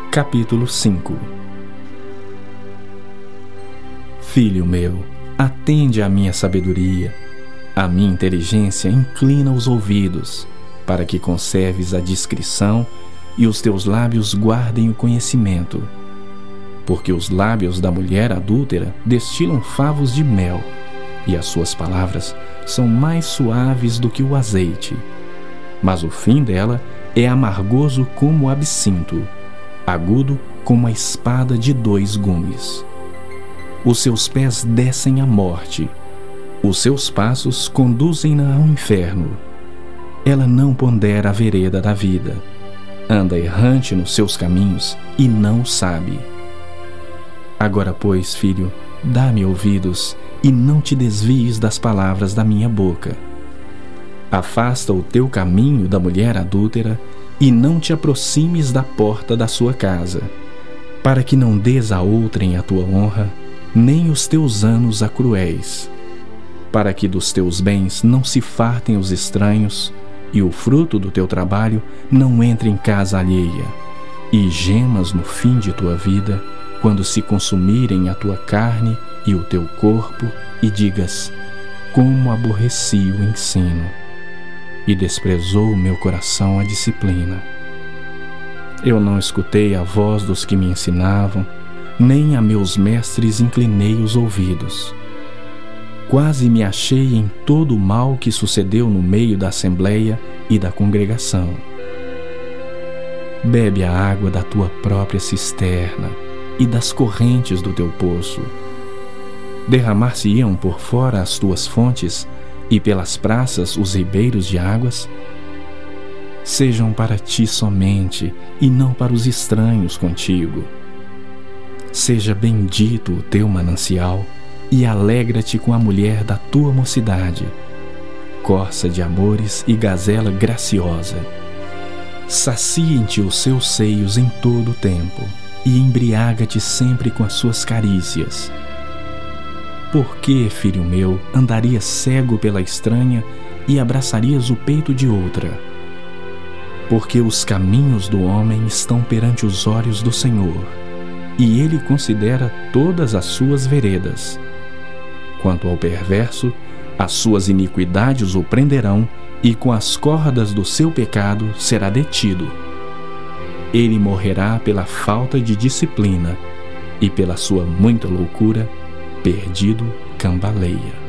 Capítulo 5. Filho meu, atende à minha sabedoria, à minha inteligência inclina os ouvidos, para que conserves a discrição e os teus lábios guardem o conhecimento. Porque os lábios da mulher adúltera destilam favos de mel, e as suas palavras são mais suaves do que o azeite. Mas o fim dela é amargoso como o absinto, agudo como a espada de 2 gumes. Os seus pés descem à morte, os seus passos conduzem-na ao inferno. Ela não pondera a vereda da vida, anda errante nos seus caminhos e não sabe. Agora, pois, filho, dá-me ouvidos e não te desvies das palavras da minha boca. Afasta o teu caminho da mulher adúltera e não te aproximes da porta da sua casa, para que não dês a outrem a tua honra, nem os teus anos a cruéis, para que dos teus bens não se fartem os estranhos, e o fruto do teu trabalho não entre em casa alheia, e gemas no fim de tua vida, quando se consumirem a tua carne e o teu corpo, e digas: como aborreci o ensino, e desprezou o meu coração a disciplina. Eu não escutei a voz dos que me ensinavam, nem a meus mestres inclinei os ouvidos. Quase me achei em todo o mal que sucedeu no meio da assembleia e da congregação. Bebe a água da tua própria cisterna e das correntes do teu poço. Derramar-se-iam por fora as tuas fontes e pelas praças os ribeiros de águas? Sejam para ti somente e não para os estranhos contigo. Seja bendito o teu manancial e alegra-te com a mulher da tua mocidade, corça de amores e gazela graciosa. Saciem-te os seus seios em todo o tempo e embriaga-te sempre com as suas carícias. Por que, filho meu, andarias cego pela estranha e abraçarias o peito de outra? Porque os caminhos do homem estão perante os olhos do Senhor, e ele considera todas as suas veredas. Quanto ao perverso, as suas iniquidades o prenderão, e com as cordas do seu pecado será detido. Ele morrerá pela falta de disciplina, e pela sua muita loucura, perdido cambaleia.